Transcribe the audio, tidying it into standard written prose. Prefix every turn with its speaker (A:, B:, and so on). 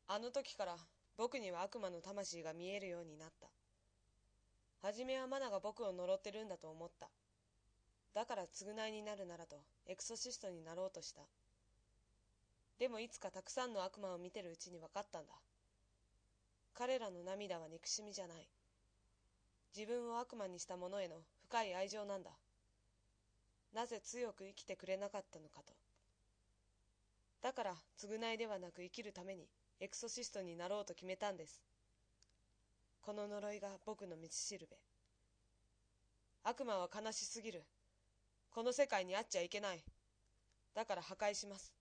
A: あの時から僕には悪魔の魂が見えるようになった。はじめはマナが僕を呪ってるんだと思った。だから償いになるならとエクソシストになろうとした。でもいつかたくさんの悪魔を見てるうちに分かったんだ。彼らの涙は憎しみじゃない。自分を悪魔にした者への深い愛情なんだ。なぜ強く生きてくれなかったのかと。だから償いではなく生きるためにエクソシストになろうと決めたんです。この呪いが僕の道しるべ。悪魔は悲しすぎる。この世界にあっちゃいけない。だから破壊します。